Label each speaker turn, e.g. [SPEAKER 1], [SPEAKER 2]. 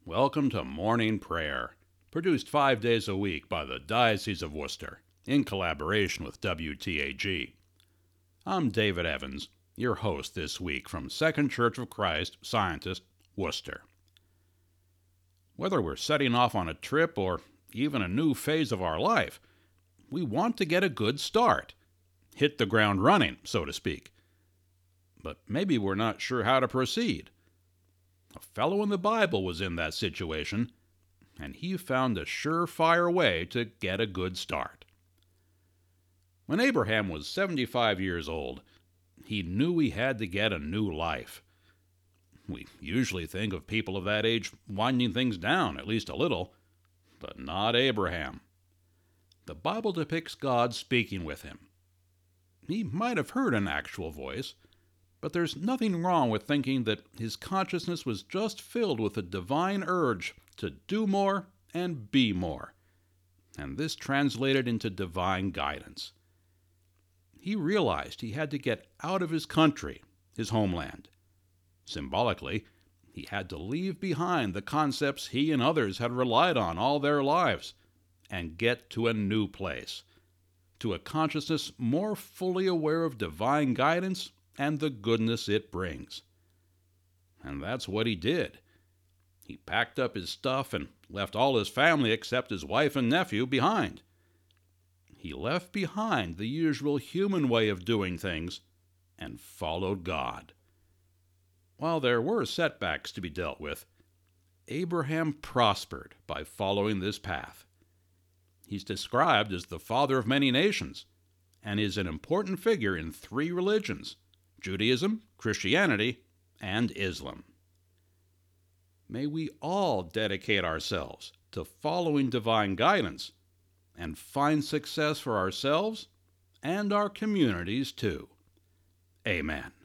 [SPEAKER 1] Welcome to Morning Prayer, produced 5 days a week by the Diocese of Worcester, in collaboration with WTAG. I'm David Evans, your host this week from Second Church of Christ, Scientist, Worcester. Whether we're setting off on a trip or even a new phase of our life, we want to get a good start. Hit the ground running, so to speak. But maybe we're not sure how to proceed. A fellow in the Bible was in that situation, and he found a surefire way to get a good start. When Abraham was 75 years old, he knew he had to get a new life. We usually think of people of that age winding things down, at least a little, but not Abraham. The Bible depicts God speaking with him. He might have heard an actual voice, but there's nothing wrong with thinking that his consciousness was just filled with a divine urge to do more and be more, and this translated into divine guidance. He realized he had to get out of his country, his homeland. Symbolically, he had to leave behind the concepts he and others had relied on all their lives and get to a new place, to a consciousness more fully aware of divine guidance and the goodness it brings. And that's what he did. He packed up his stuff and left all his family except his wife and nephew behind. He left behind the usual human way of doing things and followed God. While there were setbacks to be dealt with, Abraham prospered by following this path. He's described as the father of many nations and is an important figure in 3 religions: Judaism, Christianity, and Islam. May we all dedicate ourselves to following divine guidance and find success for ourselves and our communities too. Amen.